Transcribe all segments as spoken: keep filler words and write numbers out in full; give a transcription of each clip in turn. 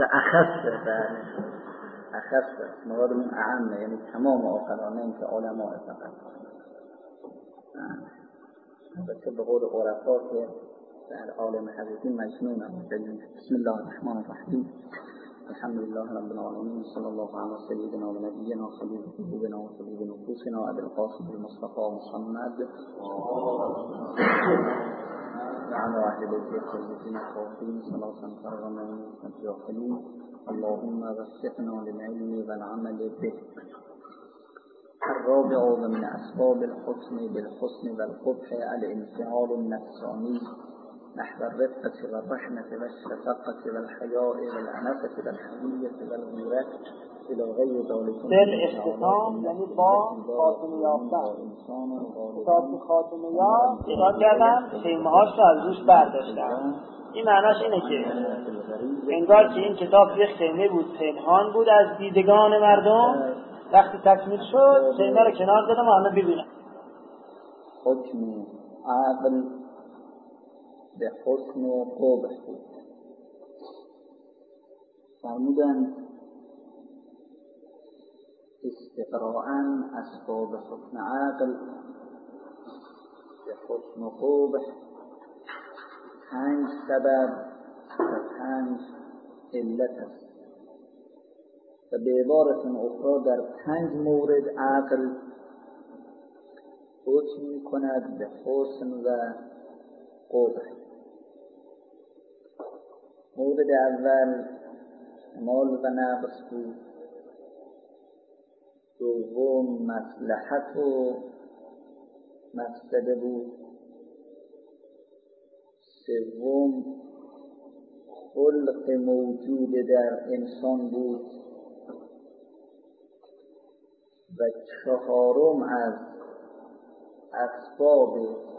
اخص بله اخص مراد من اعمه، یعنی تمام عاقلانه، این که علماء فقط. البته به قول عرفا که در عالم حقیقی مجنون هم. بسم الله الرحمن الرحیم، الحمد لله رب العالمین، صلی الله علی سیدنا و نبینا خلیل قلوبنا و طبیب نفوسنا ابی القاسم المصطفى محمد وعلى اهل بیته الطیبین الطاهرین صلاة ترغمنا الداخلین. اللهم وفقنا للعلم والعمل به. الرابع من اسباب الحسن بالحسن والقبح الانفعال النفسانی نحو الرفقة والرحمة والشفقة والحياء والعنفة والحمية والغيرة إلى غير ذلك. بالاختتام یعنی با خاتمه یافتن. کتاب خاتمه یافت ایراد کردم خیمه‌هاش رو از روش برداشتم. این معناش اینه که انگار که این کتاب یه خیمه بود، پنهان بود از دیدگان مردم. وقتی تکمیل شد خیمه رو کنار دادم و همه ببینم. حکم عقل به حسن و قبح بود. فرمودن استقراءً اسباب حکم عقل به حسن و قبح پنج سبب و پنج علت است و به عبارت اخرى در پنج مورد عقل حکم می کند به حسن و قبح. مورد اول کمال و نقص بود، دوم مصلحت و مفسده بود، سوم خلق موجود در انسان بود و چهارم از اسباب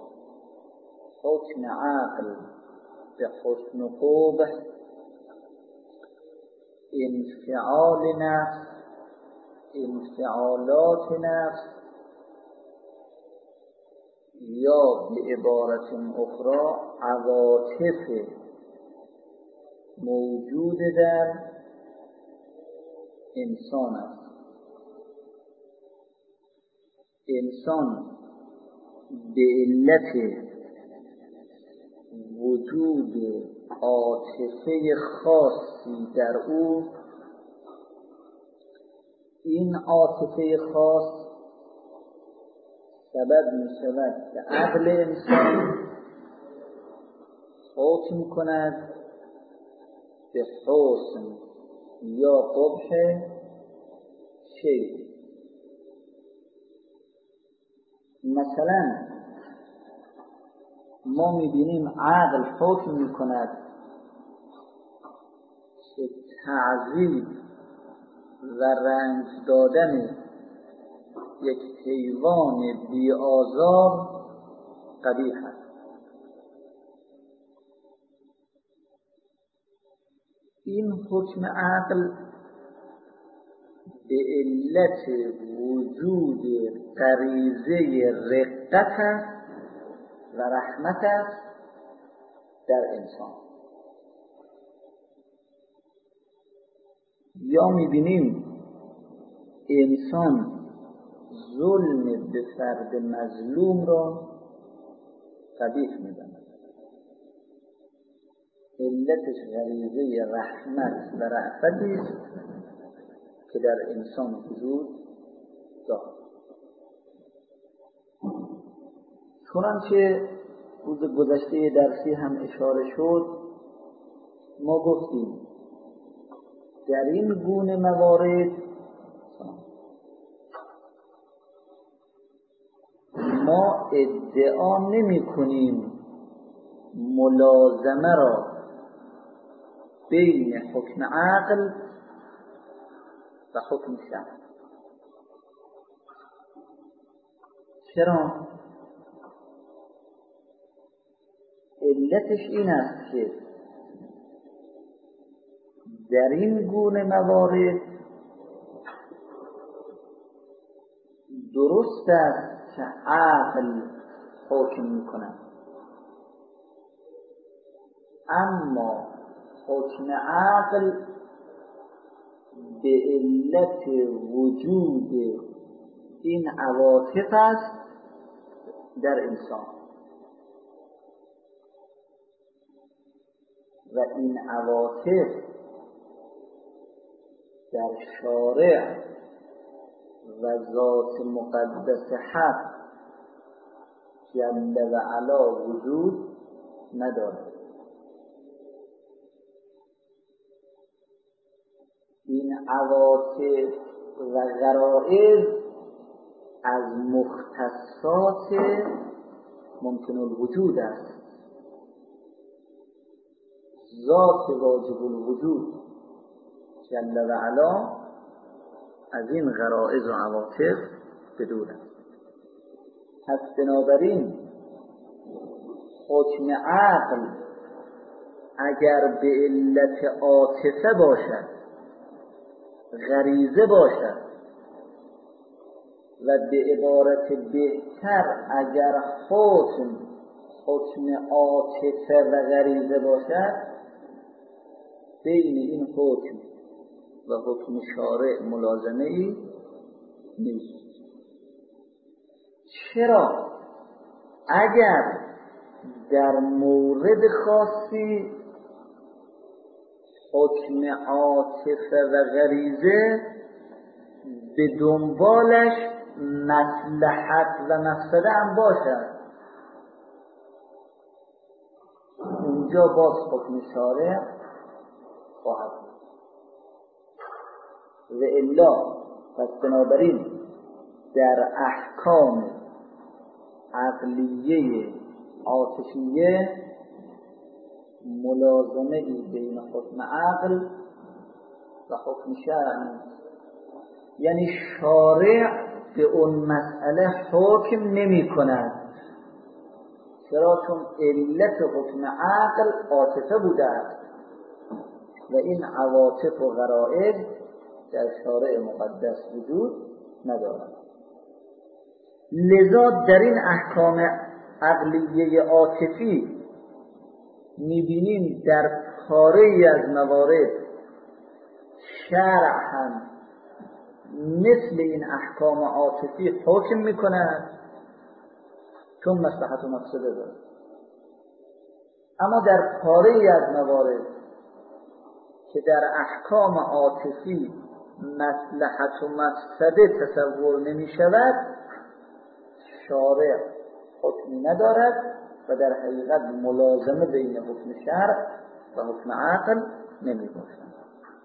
حکم عقل به حسن و قبح انفعال نفس، انفعالات نفس، یا به عبارت اخرى عواطف موجود در انسان است. انسان به علت وجود عاطفه خاصی در او، این عاطفه خاص سبب می شود که عقل انسان حکم کند به حسن یا قبح شیء. مثلا ما می‌بینیم عقل حکم می‌کند که تعذیب و رنج دادن یک حیوان بی آزار قبیح است. این حکم عقل به علت وجود غریزه رقت است و رحمت است در انسان. یا می‌بینیم انسان ظلم به فرد مظلوم را قبیح می‌داند، علتش غریزه رحمت و رأفتی است که در انسان وجود دارد. چنانچه روز گذشته درسی هم اشاره شد، ما گفتیم در این گونه موارد ما ادعا نمی کنیم ملازمه را بین حکم عقل و حکم شرع. چرا؟ علتش این است که در این گونه موارد درست است که عقل حکم می‌کند، اما حکم عقل به علت وجود این عواطف است در انسان و این عواطف در شارع و ذات مقدس حق جل و علا وجود ندارد. این عواطف و غرائز از مختصات ممکن الوجود است. ذات واجب الوجود جل و علا از این غرائز و عواطف بدور است. پس بنابراین حکم عقل اگر به علت عاطفه باشد، غریزه باشد و به عبارت بهتر اگر حکم حکم عاطفه و غریزه باشد، بین این حکم و حکم شارع ملازمه ای نیست. چرا؟ اگر در مورد خاصی حکم عاطفه و غریزه به دنبالش مصلحت و مفسده هم باشد، اونجا باز حکم شارع خواهد بود. و الا پس بنابراین در احکام عقلیه عاطفیه ملازمه ای بین حکم عقل و حکم شرع نیست. یعنی شارع به اون مسئله حکم نمی کند. چرا؟ چون علت حکم عقل عاطفه بوده است و این عواطف و غرائز در شارع مقدس وجود ندارد. لذا در این احکام عقلیه عاطفی می‌بینیم در پاره‌ای از موارد شرع هم مثل این احکام عاطفی حکم می‌کند چون مصلحت و مفسده دارد. اما در پاره‌ای از موارد که در احکام عاطفی مصلحت و مفسده تصور نمی‌شود، شارع حکمی ندارد و در حقیقت ملازمه بین حکم شرع و حکم عقل نمی باشد.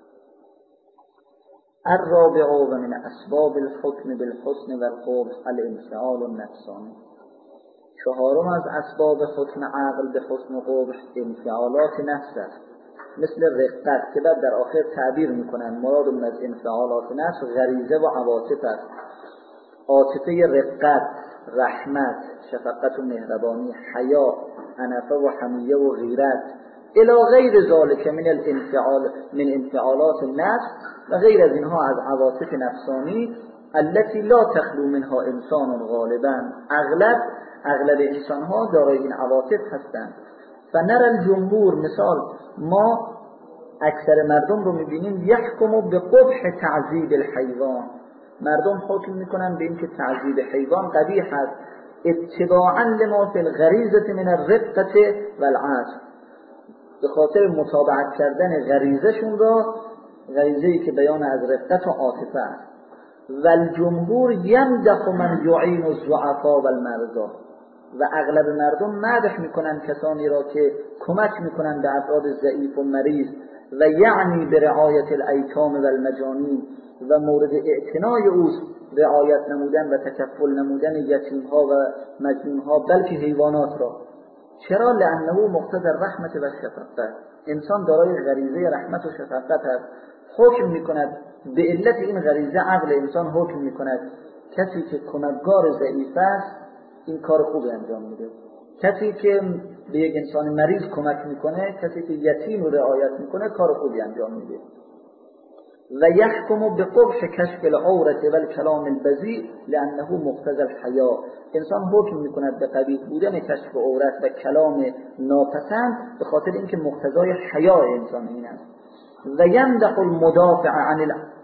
الرابع و من اسباب الحکم بالحسن و القبح الانفعال النفسانی. چهارم از اسباب حکم عقل به حسن و قبح انفعالات نفس است، مثل رقت که بعد در آخر تعبیر میکنن مراد من از انفعالات نفس غریزه و عواطف است. عاطفه رقت، رحمت، شفقت و مهربانی، حیا، انفه و حمیه و غیرت الی غیر ذالک من الانفعال من انفعالات النفس و غیر از اینها از عواطف نفسانی التي لا تخلو منها انسان غالبا. اغلب اغلب انسان ها دارای این عواطف هستند. فنر الجمهور، مثال ما اکثر مردم رو میبینیم یحکم به قبح تعذیب الحیوان، مردم حکم میکنن به اینکه تعذیب حیوان قبیح است اتباعا لما فی الغریزه من الرقه والعطف، به خاطر متابعت کردن غریزشون را، غریزه‌ای که بیان از رقت و عاطفه است. و الجمهور یمدح من یعین الضعفاء والمرضى، و اغلب مردم مدح میکنن کسانی را که کمک میکنن به افراد ضعیف و مریض و یعنی به رعایت الایتام و المجانین، و مورد اعتنای اوست رعایت نمودن و تکفل نمودن یتیم ها و مجنون ها بلکه حیوانات را. چرا؟ لانه مقتضی الرحمت و الشفقت، انسان دارای غریزه رحمت و شفقت است. حکم میکند به علت این غریزه عقل انسان حکم میکند کسی که کمکگار ضعیف است این کار خوبی انجام میده، کسی که به یک انسان مریض کمک میکنه، کسی که یتیم رو رعایت میکنه کار خوبی انجام میده. و یحکم به قبح کشف العورة و الکلام البذیء لانه مقتضی الحیا، انسان حکم میکند به قبیح بودن کشف عورت و کلام ناپسند به خاطر اینکه مقتضای حیا انسان این است. و یمدح المدافع عن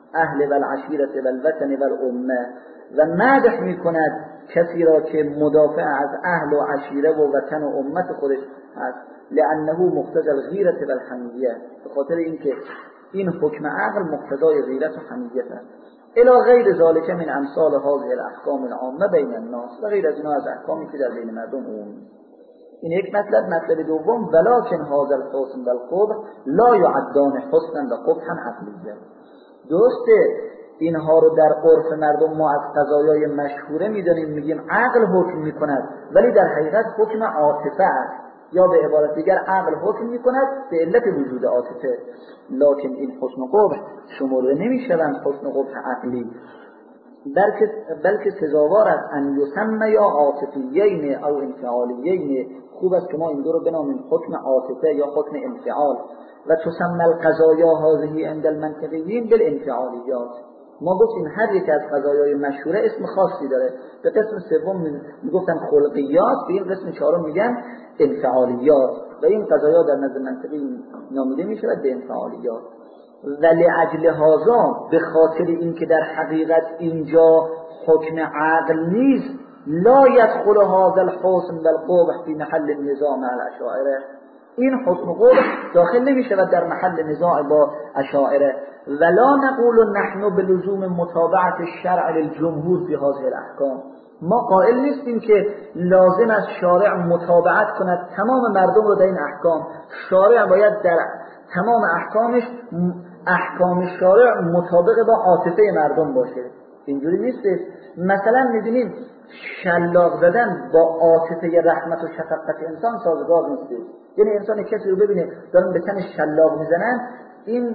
اهل و العشیرة و الوطن و الامه و مدح میکند کسی را که مدافع از اهل و عشیره و وطن و امت خودش هست، لانه مقتضی الغیرة و الحمیه، به خاطر اینکه این حکم عقل مقتضای غیرت و حمیت است. الی غیر ذالک من امثال هذه الاحکام العامه بین الناس، و غیر از اینا از احکامی که در بین مردم عمومی. این یک مطلب. مطلب دوم، ولکن هذا الحسن و القبح لا یعدان حسنا و قبحا عقلیه. درسته اینها رو در عرف مردم ما از قضایای مشهوره میدونیم، میگیم عقل حکم میکند، ولی در حقیقت حکم عاطفه است، یا به عبارت دیگر عقل حکم میکند به علت وجود عاطفه. لکن این حسن و قبح شمرده نمیشوند حسن و قبح عقلی، بلکه بلکه سزاوار است ان یسمى یا عاطفیین او انفعالیین. خوب است که ما این دو رو بنامیم حکم عاطفه یا حکم انفعال. و تسمى القضایا هذه عند المنطقیین بالانفعالیات. ما گفتیم هر یک از قضایای مشهوره اسم خاصی داره. به قسم سوم میگفتن خلقیات، به این قسم چهارم میگن انفعالیات، و این قضایا در نزد منطقی نامیده میشود به انفعالیات. ولی اجل هذا، به خاطر اینکه در حقیقت اینجا حکم عقل نیست، لا يدخل هذا الحسن والقبح في محل النزاع مع الاشاعره. این حکم و قبح داخل نمیشود در محل نزاع با اشاعره. ولا نقول نحن بلزوم متابعت الشرع للجمهور في هذه الاحکام. ما قائل نیستیم که لازم است شارع متابعت کند تمام مردم رو در این احکام. شارع باید در تمام احکامش احکام شارع مطابق با عاطفه مردم باشه. اینجوری نیست. مثلا می‌بینیم شلاق زدن با عاطفه رحمت و شفقت انسان سازگار نیست. یعنی انسان کسی رو ببینه دارن به تنش شلاق میزنن، این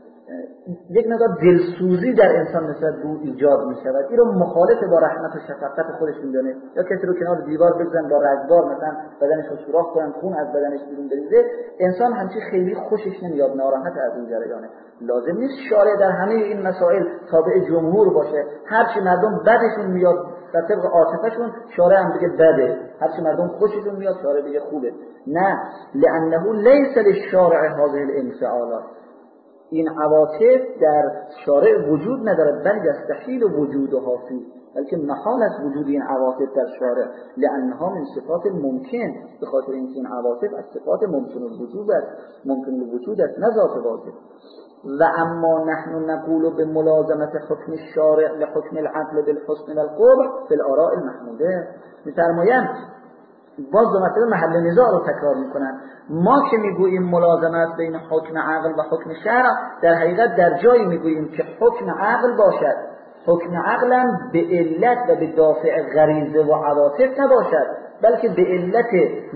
یک نوع دلسوزی در انسان نسبت به او ایجاد می‌شود. این رو مخالف با رحمت و شفقت خودش می‌دونه. یا کسی رو کنار دیوار بزنن با رگبار مثلا بدنش رو سوراخ کنن، خون از بدنش بیرون بریزه، انسان همچین خیلی خوشش نمیاد، ناراحت از این جریانه. لازم نیست شارع در همه این مسائل تابع جمهور باشه. هر چی مردم بدشون میاد در طبق عاطفه‌شون شارع هم بگه بده، هر چی مردم خوششون میاد شارع بگه خوبه. نه، لانه لیس للشارع هذه الانفعالات. این عواطف در شارع وجود ندارد، بل یستحیل وجودها فیه، بلکه محال است وجود این عواطف در شارع، لانها من صفات ممکن، به خاطر اینکه این عواطف از صفات ممکن الوجود است، ممکن الوجود است، نه ذات واجب. و اما نحن نقول بملازمه حکم الشارع لحکم العقل بالحسن والقبح فی الاراء المحموده. می‌فرمایند باز دو مرتبه محل نزاع رو تکرار میکنن. ما که میگوییم ملازمه است بین حکم عقل و حکم شرع، در حقیقت در جایی میگوییم که حکم عقل باشد، حکم عقل به علت و به دافع غریزه و عواطف نباشد، بلکه به علت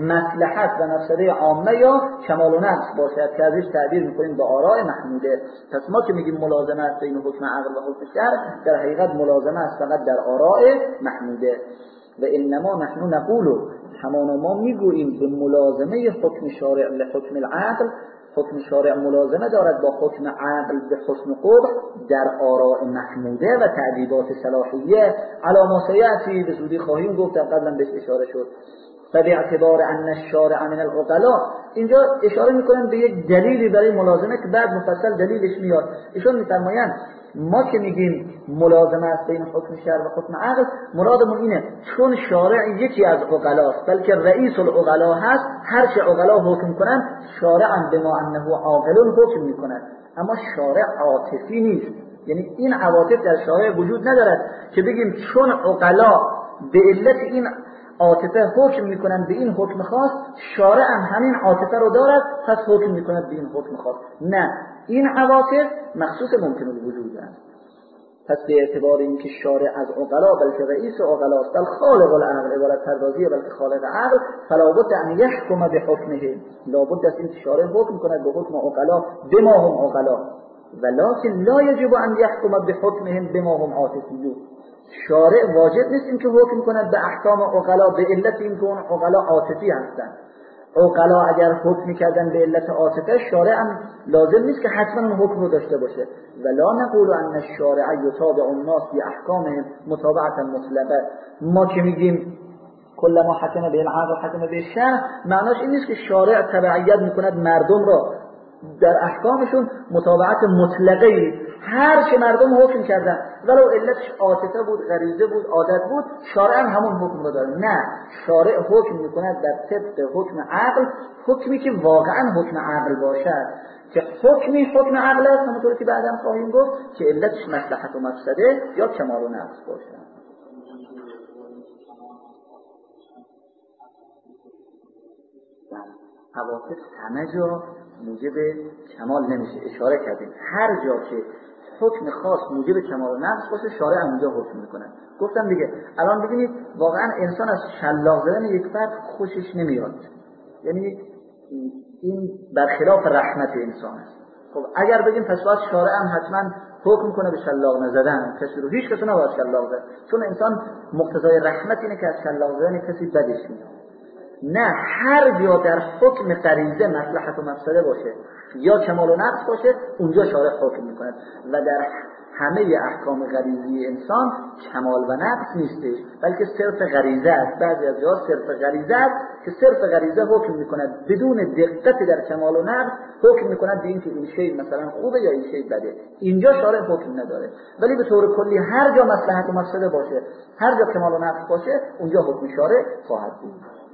مصلحت و مفسده عامه یا کمال و نقص باشد، که ازش تعبیر میکنیم به آراء محموده. پس ما که میگیم ملازمه است بین حکم عقل و حکم شرع، در حقیقت ملازمه است فقط در آراء محموده. و انما نحن نقول، همانا ما میگوییم به ملازمه حکم شارع لحکم العقل، حکم شارع ملازمه دارد با حکم عقل به حسن و قبح در آراء محموده و تعدیبات صلاحیه. علامه سیأتی به زودی خواهیم گفت، قبلا بهش اشاره شد. فباعتبار ان الشارع من العقلاء، اینجا اشاره میکنن به یک دلیلی برای ملازمه که بعد مفصل دلیلش میاد. ایشون میفرمایند ما که میگیم ملازمه است بین حکم شرع و حکم عقل، مرادمون اینه چون شارع یکی از عقلاست، بلکه رئیس العقلاء هست، هر چه عقلا حکم کنن شارعا بما انه عاقل حکم میکند، اما شارع عاطفی نیست. یعنی این عواطف در شارع وجود ندارد که بگیم چون عقلا به علت این عاطفه حکم میکنن به این حکم خاص، شارع هم همین عاطفه رو دارد پس حکم میکند به این حکم خاص. نه، این عواطف مخصوص ممکن الوجود است. پس به اعتبار اینکه شارع از عقلا بلکه رئیس عقلا است، بل خالق العقل، عبارت پردازیه بلکه خالق عقل، فلا بد ان یحکم بحکمه، لابد است این شارع حکم کند به حکم عقلا بما هم عقلا، ولکن لا یجب ان یحکم بحکمهم بما هم عاطفیون. شارع واجب نیست این که حکم کند به احکام عقلا به علت اینکه اون عقلا عاطفی هستند. عقلا اگر حکم میکردن به علت عاطفه، شارع هم لازم نیست که حتما اون حکم رو داشته باشه. ولا نقول ان الشارع یتابع الناس باحکامهم متابعه مطلقه. ما که میگیم کل ما حکم به العقل حکم به الشرع، معناش این نیست که شارع تبعیت میکند مردم را در احکامشون متابعت مطلقه، هر چه مردم حکم کردن ولو علتش عاطفه بود، غریزه بود، عادت بود، شارع هم همون حکم رو داره. نه، شارع حکم میکند در طبق حکم عقل، حکمی که واقعا حکم عقل باشد، که حکمی حکم عقل است، همونطوری که بعداً خواهیم گفت، که علتش مصلحت و مفسده یا کمال و نقص باشد. حوادث همه جا موجب کمال نمیشه، اشاره کردیم هر جا که حکم خاص موجب کمال و نقص باشه شارع اونجا حکم میکنه. گفتم دیگه الان ببینید واقعا انسان از شلاق زدن یک فرد خوشش نمیاد، یعنی این برخلاف رحمت انسان است. خب اگر بگیم پس باید شارع هم حتما حکم کنه به شلاق نزدن کسی رو، هیچ کسی نباید شلاق زد، چون انسان مقتضای رحمت اینه که از شلاق زدن کسی بدش میاد. نه، هر جا در حکم غریزه مصلحت و مفسده باشه یا کمال و نقص باشه اونجا شارع حکم میکنه و در همه احکام غریزی انسان کمال و نقص نیستش، بلکه صرف غریزه است. بعضی از جاها صرف غریزه است که صرف غریزه حکم میکند بدون دقت در کمال و نقص، حکم میکند به این که این شی مثلا خوبه یا این شی بده. اینجا شارع حکم نداره، ولی به طور کلی هر جا مصلحت و مفسده باشه، هر جا کمال و نقص باشه اونجا حکم شارع خواهد بود.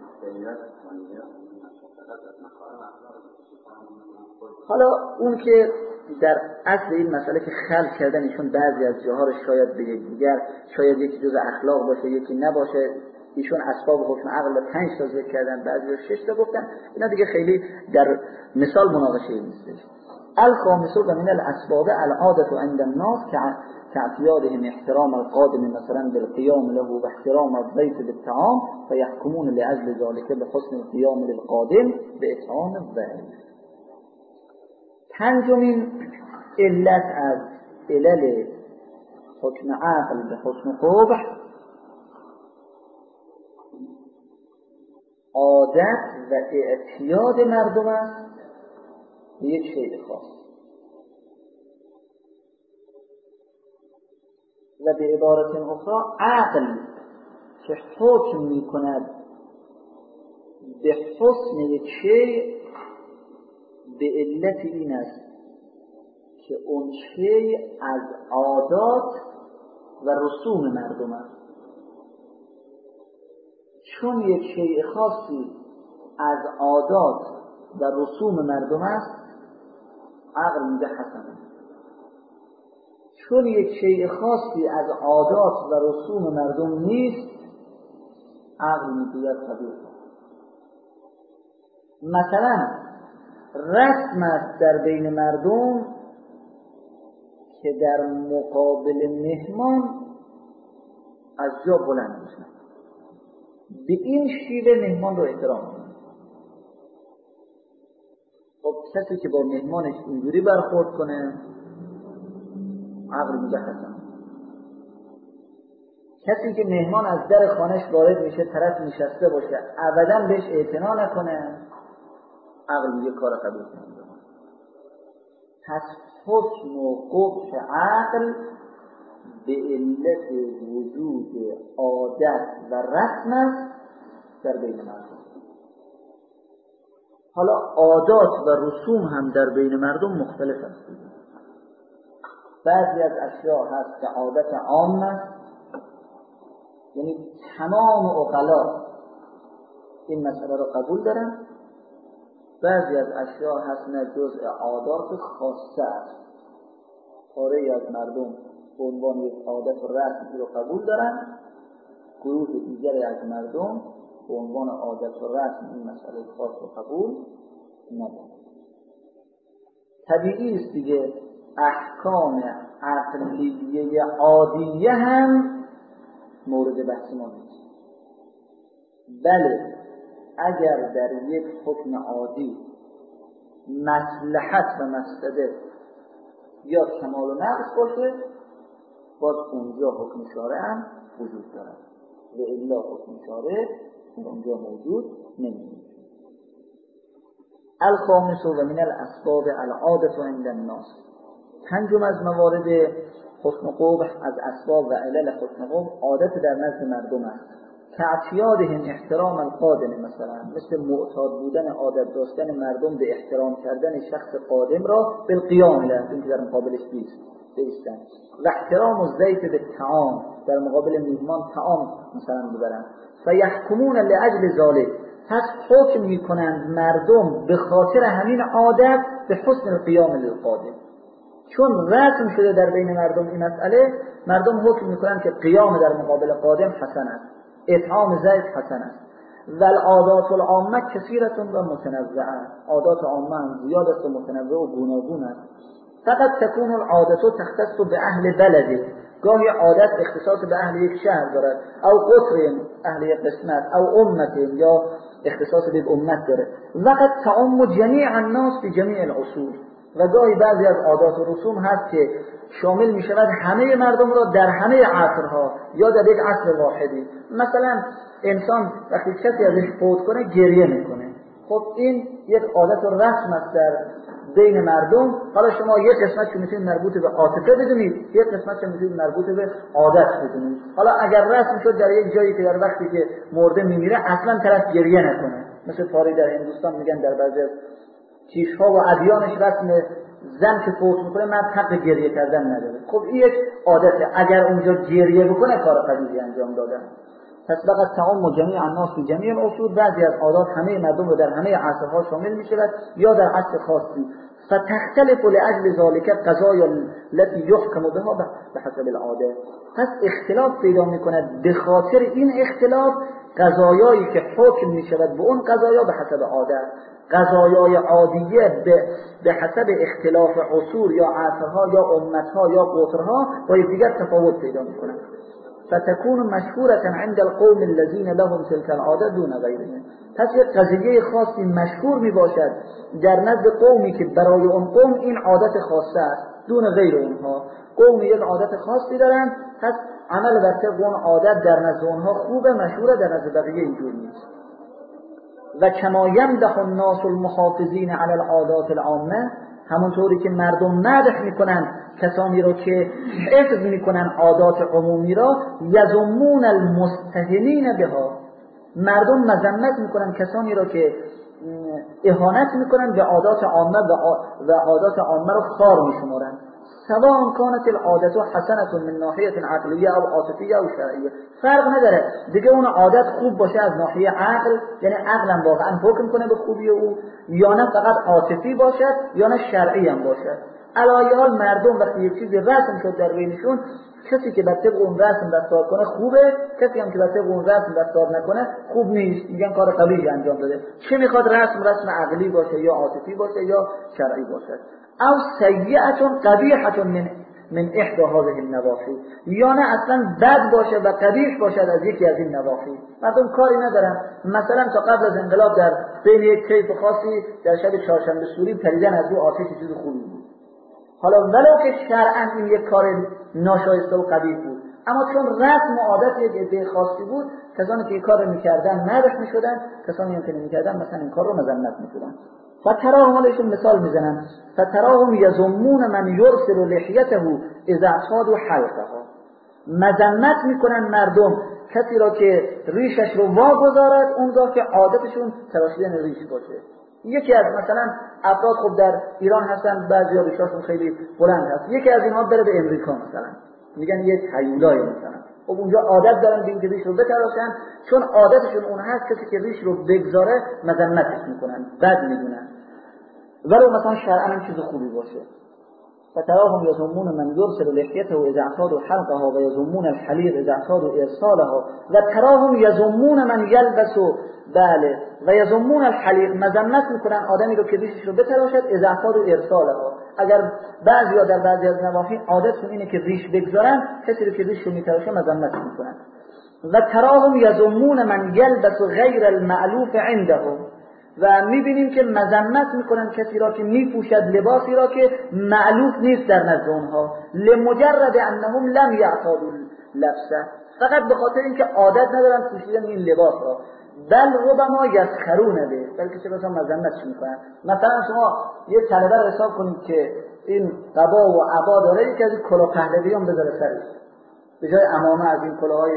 حالا اون که در اصل این مسئله که خلق کردن ایشون بعضی از جاها رو شاید به یک دیگر، شاید یکی جز اخلاق باشه یکی نباشه، ایشون اسباب حکم عقل پنج تا ذکر کردن، بعضی رو شش تا گفتن، اینا دیگه خیلی در مثال مناقشه نیستش. الخامس و من الاسباب العاده عند الناس كاعتيادهم احترام القادم مثلا بالقيام له واحترام الضيف بالطعام فيحكمون لأجل ذلك بحسن القيام للقادم بإطعام الضيف. پنجمین علت از علل حکم عقل به حسن قبح عادت و اعتیاد مردم است به یک شیء خاص، و به عبارت اخرى عقل که حکم می کند به حسن یک شیء به علت این است که اون شیء از عادات و رسوم مردم است. چون یک شیء خاصی از عادات و رسوم مردم است عقل میگه حسنه، چون یک شیء خاصی از عادات و رسوم مردم نیست عقل میگوید قبیح. مثلا رسم است در بین مردم که در مقابل مهمان از جا بلند بشن، به این شیوه مهمان رو احترام کنن. خب کسی که با مهمانش اینجوری برخورد کنه عقل میگه حسن. کسی که مهمان از در خانهش وارد میشه طرف نشسته باشه ابدا بهش اعتنا نکنه عقل میگه کار قبیح نمیکنه. پس حسن و قبح عقل به علت وجود عادت و رسم است در بین مردم. حالا عادات و رسوم هم در بین مردم مختلف است. بعضی از اشیاء هست که عادت عام است، یعنی تمام عقلا این مسئله رو قبول دارن. بعضی از اشیاء هست نه جزء عادات خاصه است، پاره‌ای از مردم به عنوان یک عادت و رسم رو قبول دارن، گروه دیگری از مردم به عنوان عادت و رسم این مسئله خاص رو قبول ندارن. طبیعی است دیگه، احکام عقلیه عادیه هم مورد بحث ما نیست. بله اگر در یک حکم عادی مصلحت و مفسده یا کمال و نقص باشه باز اونجا حکم شارع هم وجود دارد و الا حکم شارع اونجا موجود نمیشه. الخامس و من الاسباب العاده عند الناس. پنجم از موارد حسن قبح از اسباب و علل حسن قبح عادت در نزد مردم است که اعتیادهم احترام القادم، مثلا مثل معتاد بودن عادت داشتن مردم به احترام کردن شخص قادم را بالقیام له، این که در مقابلش نیست. بیستن. و احترام الضیف به طعام، در مقابل میهمان طعام مثلا ببرن. فیحکمون لاجل ذلک، پس حکم میکنند مردم به خاطر همین عادت به حسن القیام للقادم. چون رسم شده در بین مردم این مسئله، مردم حکم میکنند که قیام در مقابل قادم حسن است، اطعام ضیف حسن است. و العادات العامه کثیرة و متنوعه، عادات عامه هم زیاد است و متنوع و گوناگون است. فقط تكون العادت تختص به اهل بلده، گاهی عادت اختصاص به اهل یک شهر دارد، او قطر اهل یک قسمت، او امت یا اختصاص به یک امت داره. وقت تعم جمیع الناس به جمیع الاصول، و گاهی بعضی از عادات و رسوم هست که شامل می شود همه مردم را در همه عصرها یا در یک عصر واحدی. مثلا انسان وقتی کسی ازش فوت کنه گریه میکنه، خب این یک عادت و رسم است در بین مردم. حالا شما یک قسمت میتونید مربوط به عاطفه بدونید، یک قسمت میتونید مربوط به عادت بدونید. حالا اگر رسم شد در یک جایی که در وقتی که مرده میمیره اصلا طرف گریه نکنه، مثل پاری در هندوستان میگن در بعضی از کیش‌ها و ادیانش رسم زن که فوت میکنه مرد حق گریه کردن نداره. خب این یک عادته، اگر اونجا گریه بکنه کار قبیحی انجام دادن. پس فقط تعم جمیع الناس فی جمیع الاصول، بعضی از عادات همه مردم رو در همه عصرها شامل میشود یا در عصر خاصی. فتختلف لاجل ذلك قضایا التي يحكم بها بحسب العاده، پس اختلاف پیدا میکند به خاطر این اختلاف قضایایی که حکم میشود به اون قضایا به حسب عادت. قضایای عادیه به, به حسب اختلاف عصور یا عصرها یا امتها یا قطرها با یکدیگر تفاوت پیدا میکنند. فتكون مشهورة عند القوم الذين لهم تلك العادة دون غيرهم، پس یک قضیه خاصی مشهور می باشد در نزد قومی که برای اون قوم این عادت خاصه است دون غیر اونها. قوم یک عادت خاصی دارند، پس عمل بر طبق اون عادت در نزد اونها خوبه، مشهوره، در نزد بقیه اینجور نیست. و کما یمدح الناس المحافظین علی العادات العامه، همونطوری که مردم مدح میکنن کسانی را که حفظ میکنن عادات عمومی را، یذمون المستهینین بها، مردم مذمت میکنن کسانی را که اهانت میکنن به عادات عامه و عادات عامه را خار میشمارن. سواء كانت العادة حسنة من ناحیه عقلیه او عاطفیه او شرعیه، فرق نداره دیگه اون عادت خوب باشه از ناحیه عقل، یعنی عقلم واقعا حکم کنه به خوبی او، یا نه فقط عاطفی باشد یا نه شرعی هم باشد. علی حال مردم وقتی یک چیزی رسم شد در بینشون، کسی که بر طبق اون رسم رفتار کنه خوبه، کسی هم که بر طبق اون رسم رفتار نکنه خوب نیست، میگن کار قبیحی انجام داده. چه میخواد رسم رسم عقلی باشه یا عاطفی باشه یا شرعی باشه. او سیئه قبیحه من من احدى هذه النواحی، یا نه اصلا بد باشه و قبیح باشد از یکی از این نواحی. مردم کاری ندارن، مثلا تا قبل از انقلاب در بین یک کیف خاصی در شب چهارشنبه سوری پریدن از رو آتش چیز خوبی بود. حالا ولو که شرعاً این یک کار ناشایسته و قبیح بود، اما چون رسم و عادت یک عده خاصی بود، کسانی که این کار می‌کردن مدح می‌شدن، کسانی که نمی‌کردن مثلا این کار رو مذمت می‌شدن. فتراهم، علیشون مثال میزنن، فتراهم یذمون من یرسل لحیته اذا اعتادوا حلقها، مذمت میکنن مردم کسی را که ریشش رو واگذارد اونگاه که عادتشون تراشیدن ریش باشه. یکی از مثلا افراد خب در ایران هستن بعضی ریشاشون خیلی بلند هست، یکی از اینها بره به امریکا مثلا، میگن یک هیولای مثلا، خب اونجا عادت دارن به اینکه ریش رو بتراشن، چون عادتشون اون هست کسی که ریش رو بگذاره مذمتش میکنن، بد میدونن، ولو مثلا شرعاً چیز خوبی باشه. فتراهم یذمون من یرسل لحیته اذا اعتادوا حلقها و یذمون الحلیق اذا اعتادوا ارسالها و تراهم یذمون من یلبس بله و یذمون الحلیق، مذمت میکنن آدمی رو که ریشش رو بتراشد اذا اعتادوا ارسالها، اگر بعضیا در بعضی از نواحی عادتشون اینه که ریش بگذارن، کسی رو که ریش رو میتراشه مذمت میکنن. و تراهم یذمون من یلبس غیر المألوف عندهم، و میبینیم که مذمت میکنن کسی را که میپوشد لباسی را که مألوف نیست در نزد اونها، لمجرد انهم لم یعتادوا لبسه، فقط به خاطر اینکه عادت ندارن پوشیدن این لباس را، بل ربما یسخرون به، بلکه چه بسا مذمتش میکنن. مثلا شما یه طلبه رو حساب کنید که این قبا و عبا داره، یکی از این کلاه پهلوی هم بذاره سرش، به جای عمامه از این کلاهای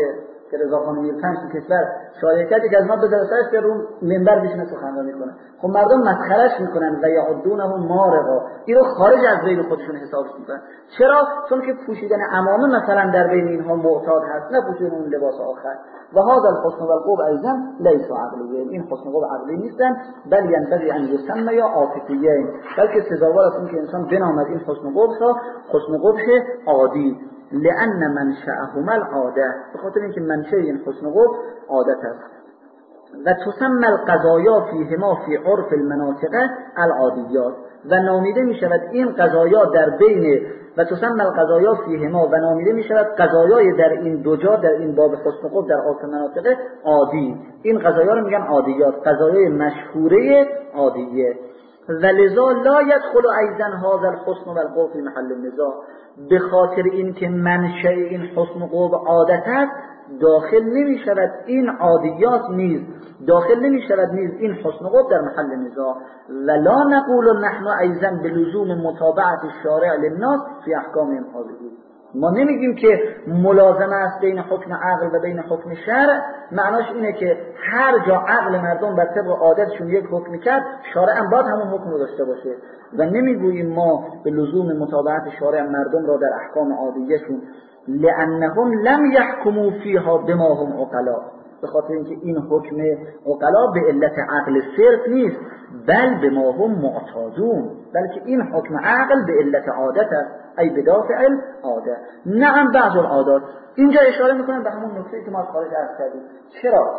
که رضا خان میرپنج تو کشور شایعه که از ما به درسش به رو منبر بشینه سخنرانی کنه. خب مردم مسخرهش میکنن و یعدونه مارقا، اینو خارج از بین خودشون حسابش میکنن. چرا؟ چون که پوشیدن عمامه مثلا در بین اینها معتاد هست، نه پوشیدن اون لباس آخر. و هذا الحسن والقبح ایضا ليس عقلیه، این حسن و قبح عقلی نیستن، بل ينبغي ان يسمى یا عاطفیه، بلکه سزاوار است این که انسان بنامد این حسن و قبح را حسن و قبح عادی، لأن منشأهما العاده، به خاطر اینکه منشأ این حسن و قبح عادت است. و تسمى القضايا فيهما في عرف المناطق العادیات، و نامیده می شود این قضایا در بین و تسمى القضايا فيهما، و نامیده می شود قضایای در این دو جا در این باب حسن و قبح در عرف مناطق عادی، این قضایا رو میگن عادیات، قضایای مشهوره عادیه. ولذا لا يدخل ايضا هذا الحسن والقبح في محل النزاع، به خاطر اینکه منشأ این حسن و قبح عادت است، داخل نمی شود این عادیات نیز، داخل نمی شود نیز این حسن و قبح در محل نزاع. ولا نقول نحن ایضا بلزوم متابعت الشارع للناس في احکامهم هذه، ما نمیگیم که ملازمه است بین حکم عقل و بین حکم شرع، معناش اینه که هر جا عقل مردم بر طبق عادتشون یک حکم کرد، شارع هم باید همون حکم رو داشته باشه. و نمیگوییم ما به لزوم متابعت شارع مردم را در احکام عادیشون، لانهم لم يحكموا فيها بما هم عقلا، به خاطر اینکه این حکم عقلا به علت عقل صرف نیست، بل بما هم معتادون، بلکه این حکم عقل به علت عادت است، ای بدافع العاده. نعم بعض العادات، اینجا اشاره میکنم به همون نکته که ما خارج عرض کردیم. چرا؟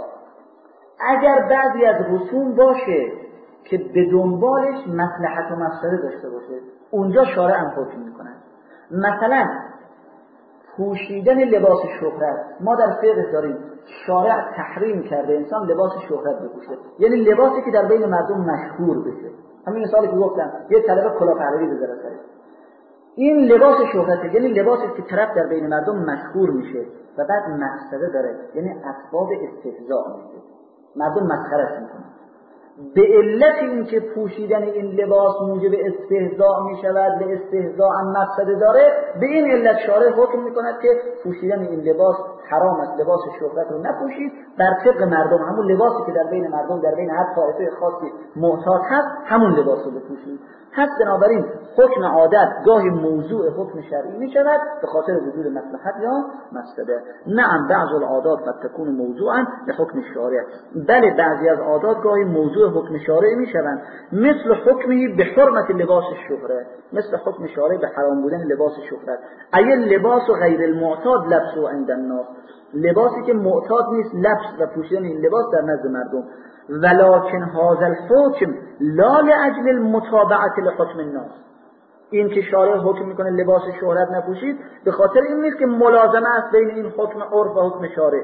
اگر بعضی از رسوم باشه که به دنبالش مصلحت و مفسده داشته باشه، اونجا شارع هم حکم میکنه. مثلا پوشیدن لباس شهرت، ما در فقه داریم شارع تحریم کرده انسان لباس شهرت بپوشه، یعنی لباسی که در بین مردم مشهور بشه. همین مثالی که گفتم، یه طلبه کلاه پهلوی بذاره سرش، این لباس شهرته، یعنی لباسی که طرف در بین مردم مشهور میشه و بعد مفسده داره، یعنی اسباب استهزاء میشه، مردم مسخرهش میکنن. به علت اینکه پوشیدن این لباس موجب استهزاء می شود، به استهزاء هم مفسده داره، به این علت شارع حکم می کند که پوشیدن این لباس حرام است، لباس شهرت رو نپوشید، بر طبق مردم همون لباسی که در بین مردم در بین هر طایفه خاصی معتاد هست همون لباس رو بپوشید. پس بنابراین حکم عادت گاهی موضوع حکم شرعی می شود به خاطر وجود مصلحت یا مفسده. نعم بعض العادات قد تكون موضوعا به حکم شارع، بله بعضی از عادات گاهی موضوع حکم شارع می شوند، مثل حکمی به حرمت لباس شهرت، مثل حکم شارع به حرام بودن لباس شهرت. ای لباس غیر المعتاد لبسو عند الناس، لباسی که معتاد نیست لبس و پوشیدن این لباس در نزد مردم. ولكن هذا الحكم لا لاجل المتابعه لحكم الناس، این که شارع حکم میکنه لباس شهرت نپوشید به خاطر این نیست که ملازمه است بین این حکم عرف و حکم شارع،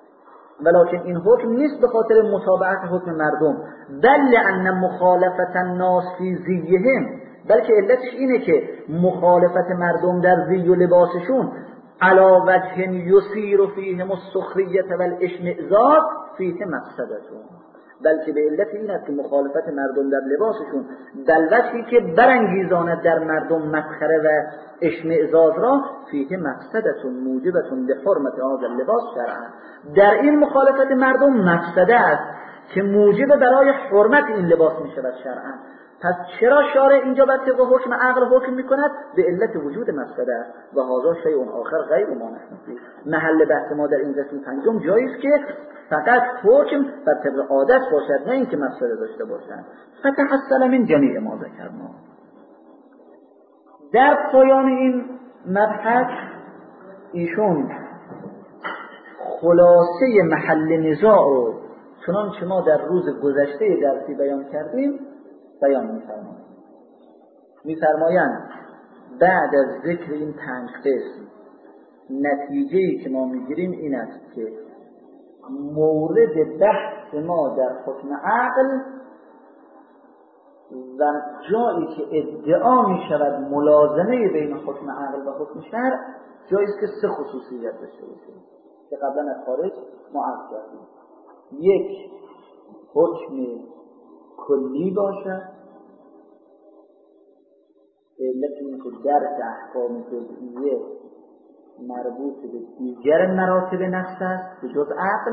ولكن این حکم نیست به خاطر متابعت حکم مردم، بل لان مخالفت الناس فی زیهم، بلکه علتش اینه که مخالفت مردم در زی و لباسشون علی وجه یصیر فیهم السخریه والاشمئزاز فیه مفسدتون، بلکه به علت این است که مخالفت مردم در لباسشون در وجهی که برانگیزاند در مردم مسخره و اشمئزاز را، فیه مفسدتون موجبتون لحرمت هذا اللباس شرعا، در این مخالفت مردم مفسده است که موجب برای حرمت این لباس می شود شرعا. پس چرا شارع اینجا بر طبق حکم عقل حکم می کند؟ به علت وجود مفسده است. و هذا شیء آخر غیر ما نحن فیه، محل بحث ما در این قسم پنجم جایی است که فقط حکم بر طبق عادت باشد، نه اینکه مفسده داشته باشد. فتحصل من جمیع ما ذکرنا. در پایان این مبحث ایشون خلاصه محل نزاع رو چنانچه ما در روز گذشته درسی بیان کردیم بیان می‌فرمایند. می‌فرمایند بعد از ذکر این پنج قسم نتیجه‌ای که ما می‌گیریم این است که مورد بحث ما در حکم عقل و جایی که ادعا می شود ملازمه بین حکم عقل و حکم شرع، جایی است که سه خصوصیت داشته باشه که قبلا از خارج ما عرض کردیم. یک، حکم کلی باشد، علت این که درک احکام جزئیه مربوط به دیگر مراتب نفس است به جز عقل.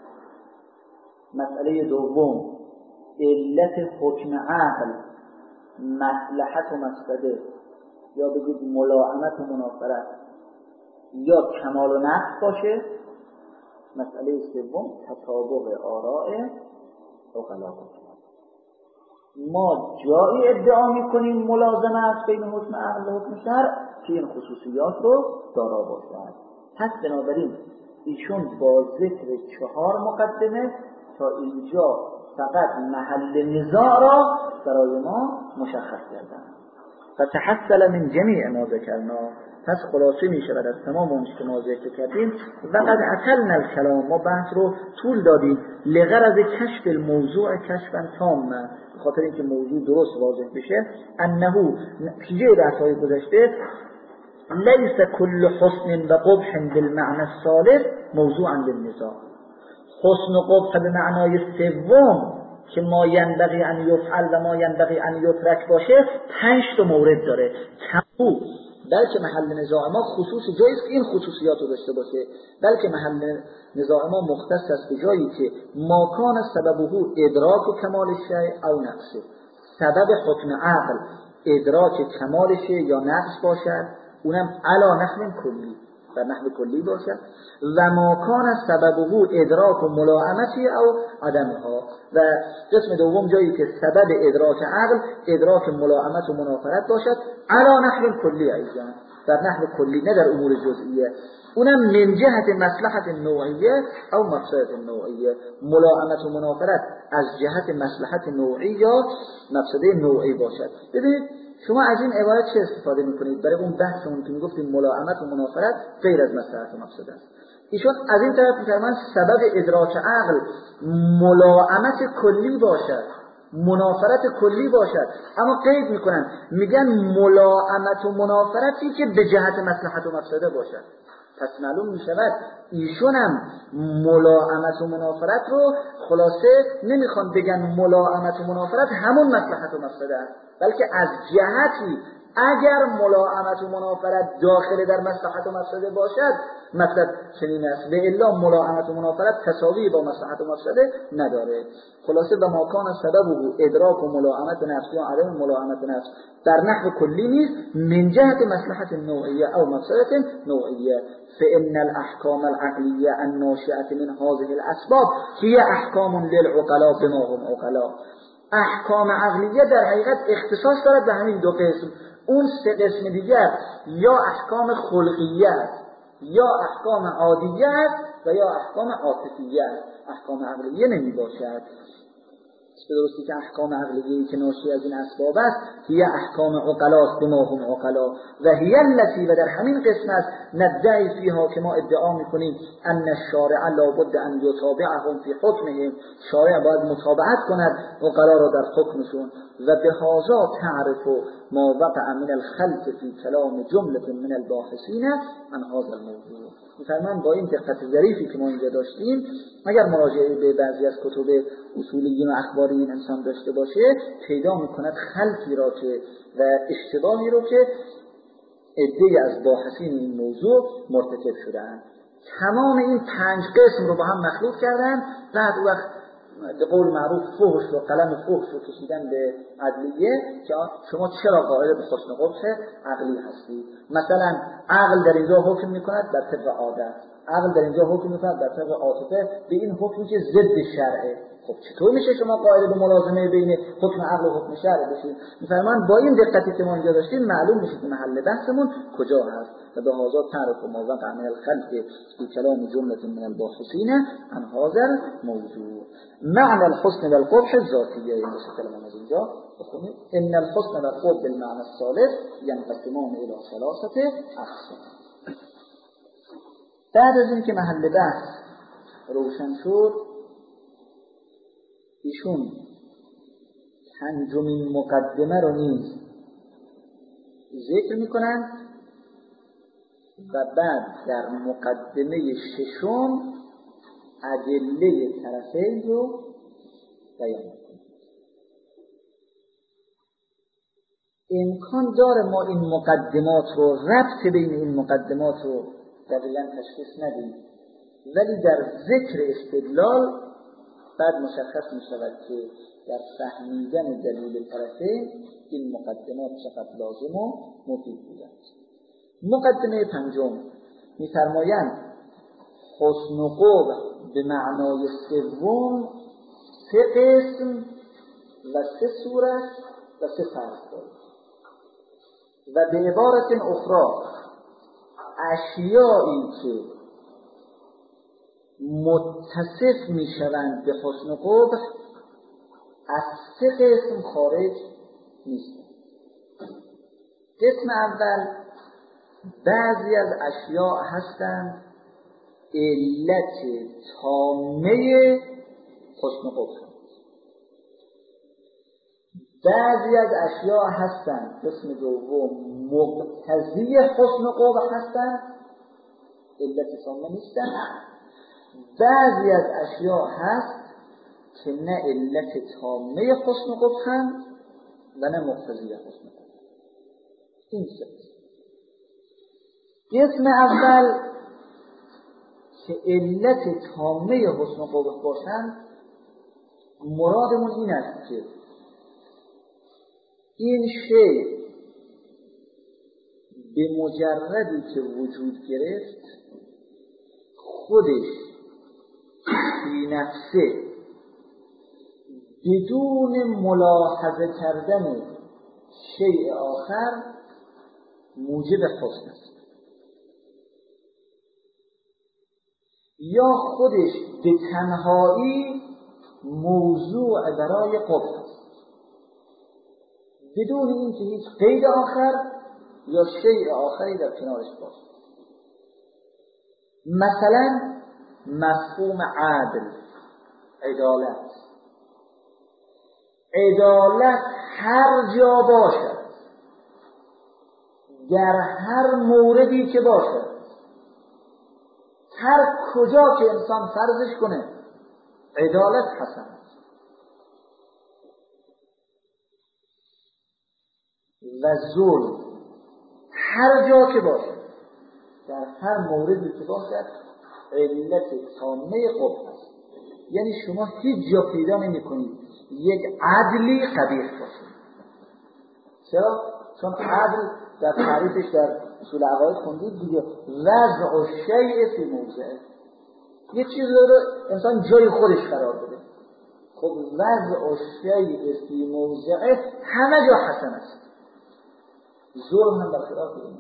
مسئله دوم علت حکم عقل مصلحت و مفسده یا بگید ملاعمت و منافرت یا کمال و نقص باشه. مسئله سوم تطابق آراء عقلا باشه. ما جایی ادعا میکنیم ملازمه است بین حکم عقل و حکم شرع که این خصوصیات رو دارا باشد. پس بنابراین ایشون با ذکر چهار مقدمه تا اینجا فقط محل نزاع را برای ما مشخص کردن. فتحصل من جمیع ما ذکرنا، پس خلاصه می شود از تمام اون که ما ذکر کردیم. و قد عطلنا الکلام، ما بحث رو طول دادیم لغرض کشف الموضوع کشفا تاما، به خاطر اینکه موضوع درست واضح بشه. انه نتیجه بحث‌های گذشته لیس کل حسن و قبح بالمعنى الثالث موضوعا للنزاع. حسن و قبح به معنای سوم که ما ینبغی ان یفعل و ما ینبغی ان یترک باشه پنج تا مورد داره. کمو بلکه محل نزاع ما خصوص جایی که این خصوصیات رو داشته باشه، بلکه محل نزاع ما مختص است به جایی که ما کان سببه ادراک و کمال شیء او نقصه، سبب حکم عقل ادراک کمالشه یا نقص باشد، اونم علا نحو کلی و نحو کلی باشد. و ما کان سببه ادراک و ملاعمتی او عدمها، و قسم دوم جایی که سبب ادراک عقل ادراک ملاعمت و منافرت باشد علا نحو کلی، ایضا در نحو کلی نه در امور جزئیه، اونم من جهت مصلحت نوعیه او مفسدت نوعیه. ملاعمت و منافرت از جهت مصلحت نوعی یا مفسده نوعی باشد. ببینید شما از این عبارت چه استفاده میکنید برای اون بحثمون که میگفتیم ملاعمت و منافرت غیر از مصلحت و مفسده است. ایشون از این طرف میفرمان سبب ادراک عقل ملاعمت کلی باشد، منافرت کلی باشد، اما قید میکنن میگن ملاعمت و منافرتی که به جهت مصلحت و مفسده باشد. پس معلوم میشود ایشون هم ملاعمت و منافرت رو خلاصه نمیخوان بگن ملاعمت و منافرت همون مصلحت و مفسده است، بلکه از جهتی اگر ملاعمت و منافرت داخل در مصلحت و مفسده باشد مطلب چنین است، و الا ملاعمت و منافرت تساوی با مصلحت و مفسده نداره. خلاصه و ما کان سببه ادراک و ملاعمت نفس یا عدم ملاعمت نفس در نحو کلی نیست من جهت مصلحت نوعیه او مفسدت نوعیه. فإن الأحكام العقلية الناشئة من هذه الأسباب هي أحكام للعقلاء بما هم عقلاء. احکام عقلیه در حقیقت اختصاص دارد به همین دو قسم. اون سه قسم دیگر یا احکام خلقیه است یا احکام عادیه است و یا احکام عاطفیه است، احکام عقلیه نمی باشد. به درستی که احکام عقلیه‌ای که ناشی از این اسباب است هی احکام عقلاء بما هم عقلاء و هی التي و در همین قسم است ندعی فیها که ما ادعا میکنیم ان الشارع لابد ان یتابعهم فی حکمهم، شارع باید متابعت کند عقلا را در حکمشون. و به هذا تعرف ما وقع من الخلط فی کلام جمله من الباحثین عن هذا الموضوع. مثلا با این دقت ظریفی که ما اینجا داشتیم اگر مراجعه به بعضی از کتب اصولیین و اخباریین انسان داشته باشه پیدا میکند خلطی را که و اشتباهی رو که عده‌ای از باحثین این موضوع مرتکب شدند. تمام این پنج قسم رو با هم مخلوط کردن، بعد وقت به قول معروف فحش و قلم فحش رو کشیدن به عدلیه که شما چرا قائل به حسن قبح عقلی هستی. مثلا عقل در اینجا حکم میکند بر طبق عادت، عقل در اینجا حکم میکند بر طبق عاطفه، به این حکمی که ضد شرعه. خب چطور میشه شما قائل به ملازمه بین حکم عقل و حکم شرع بشید؟ میفرمان با این دقتی که ما اینجا داشتیم معلوم میشه که محل بحثمون کجا هست. و به هذا تعرف ما وقع من الخلق فی کلام جمله من الباحثین عن هذا الموضوع. معنى الحسن والقبح الذاتیه. این سه کلمه از اینجا بخونید. ان الحسن والقبح بالمعنى الثالث ينقسمان الى ثلاثه اقسام. بعد از اینکه محل بحث روشن شد ایشون پنجمین مقدمه رو نیز ذکر میکنن و بعد در مقدمه ششم ادله طرفین رو بیان میکنن. امکان داره ما این مقدمات رو ربط بین این مقدمات رو دقیقا تشخیص ندید، ولی در ذکر استدلال بعد مشخص می شود که در فهمیدن دلیل طرفین این مقدمات چقدر لازم و مفید بودند. مقدمه پنجم می‌فرمایند حسن و قبح به معنای سوم سه قسم و سه صورت و سه فرق دارد و به عبارت اخرى اشیایی که متصف میشوند به حسن و قبح از سه قسم خارج نیستند. قسم اول بعضی از اشیاء هستند علت تامه حسن و قبح، بعضی از اشیاء هستند قسم دوم مقتضی حسن و قبح هستند، علت تامه نیستند. بعضی از اشیاء هست که نه علت تامه حسن و قبح هستند و نه مقتضی حسن و قبح. این سه قسم اول که علت تامه حسن و قبح باشند، مرادمون این است که این شی به مجردی که وجود گرفت خودش فی نفسه بدون ملاحظه کردن شیء آخر موجب حسن است، یا خودش به تنهایی موضوع برای قبح است بدون اینکه هیچ قید آخر یا شیء آخری در کنارش باشه. مثلا مفهوم عدل، عدالت عدالت هر جا باشد، در هر موردی که باشد، هر کجا که انسان فرضش کنه عدالت حسن است. و ظلم هر جا که باشد، در هر موردی که باشد علت تامه قبح است. یعنی شما هیچ جا پیدا نمی کنید یک عدلی قبیح باشه. چرا؟ چون عدل در تعریفش در اصول عقاید خوندید دیگه، وضع الشیء فی موضعه، یه چیز رو انسان جای خودش قرار بده. خب وضع الشیء فی موضعه همه جا حسن است. ظلم هم برخلاف اینه،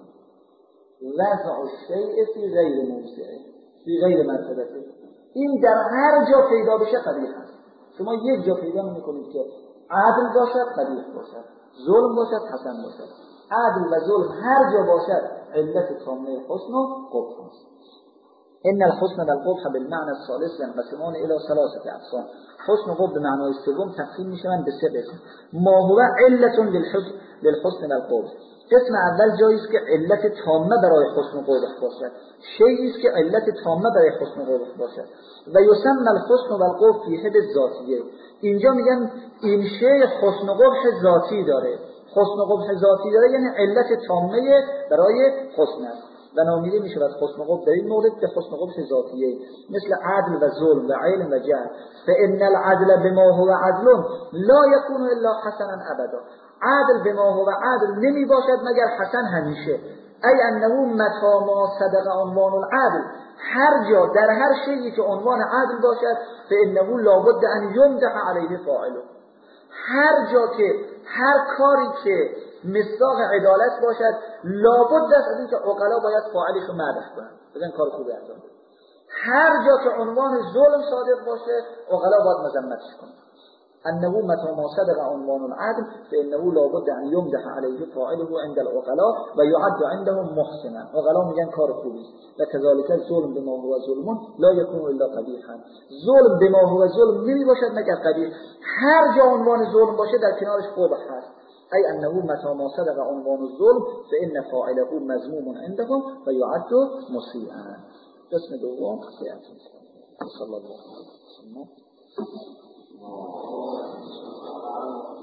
وضع الشیء فی غیر موضعه فی غیر مرتبته، این در هر جا پیدا بشه قبیح است. شما یک جا پیدا نمی‌کنید که عدل باشد قبیح باشد، ظلم باشد حسن باشد. عدل و ظلم هر جا باشد علت تامه حسن و قبح است. ان الحسن والقبح بالمعنى الثالث ينقسمان الى ثلاثه اقسام. حسن و قبح به معنای سوم تقسیم میشوند به سه قسم. ما هو علت للحسن للحسن والقبح. قسم اول جایی است که علت تامه برای حسن و قبح باشد، شیئی است که علت تامه برای حسن و قبح باشد. و یسمى الحسن والقبح فی حد ذاتیه. اینجا میگن این شی حسن و قبح ذاتی داره. حسن و قبح ذاتی داره یعنی علت تامه برای حسن است و نامیده می شود حسن و قبح در این مورد به حسن و قبح ذاتیه، مثل عدل و ظلم و علم و جهل. فان العدل بما هو عدل لا يكون الا حسنا ابدا. عدل بما هو عدل نمی باشد مگر حسن همیشه. ای انه متى ما صدق عنوان العدل، هر جا در هر شیئی که عنوان عدل باشد فانه لابد ان یمدح علیه فاعله. هر جا که هر کاری که مصداق عدالت باشد لابد است از اینکه عقلا باید فاعلش رو مدح کنند، بگن کار خوبی انجام داد. هر جا که عنوان ظلم صادق باشه عقلا باید مذمتش کنند. انه متى ما صدق عنوان العدل فانه لابد ان یمدح علیه فاعله عند العقلاء و یعد عندهم محسنا. عقلا میگن کار خوبی است. و كذلك الظلم بما هو ظلم لا يكون الا قبیحا. ظلم بما هو ظلم نمی باشد مگر قبیح. هر جا عنوان ظلم باشه در کنارش قبح هست. ای انه متى ما صدق عنوان الظلم فان فاعله مذموم عندهم و یعد مسیئا. قسم دوم سیاسی. صلی الله علیه و سلم.